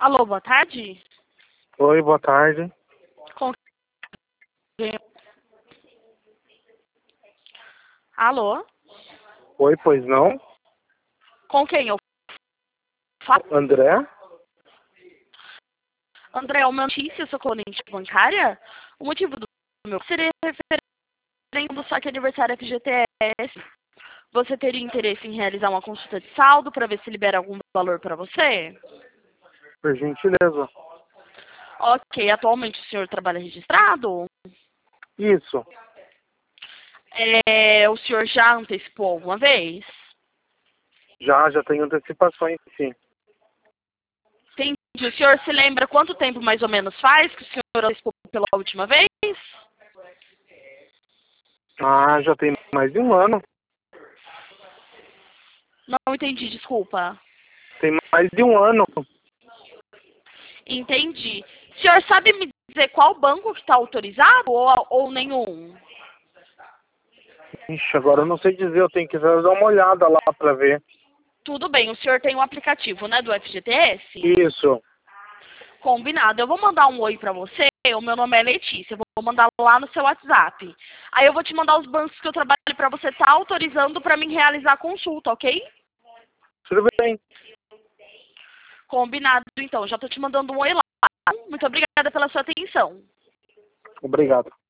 Alô, boa tarde. Oi, boa tarde. Com quem? Alô? Oi, pois não? Com quem eu falo? André? André, uma notícia, eu sou corrente bancária. O motivo do meu seria referente ao saque aniversário FGTS. Você teria interesse em realizar uma consulta de saldo para ver se libera algum valor para você? Por gentileza. Ok, atualmente o senhor trabalha registrado? Isso. O senhor já antecipou alguma vez? Já tenho antecipações, sim. Entendi. O senhor se lembra quanto tempo mais ou menos faz que o senhor antecipou pela última vez? Ah, já tem mais de um ano. Não entendi, desculpa. Tem mais de um ano. Entendi. O senhor sabe me dizer qual banco que está autorizado ou nenhum? Ixi, agora eu não sei dizer, eu tenho que dar uma olhada lá pra ver. Tudo bem, o senhor tem um aplicativo, né, do FGTS? Isso. Combinado. Eu vou mandar um oi pra você. O meu nome é Letícia. Eu vou mandar lá no seu WhatsApp. Aí eu vou te mandar os bancos que eu trabalho pra você estar autorizando pra mim realizar a consulta, ok? Tudo bem. Combinado, então. Já tô te mandando um oi lá. Muito obrigada pela sua atenção. Obrigado.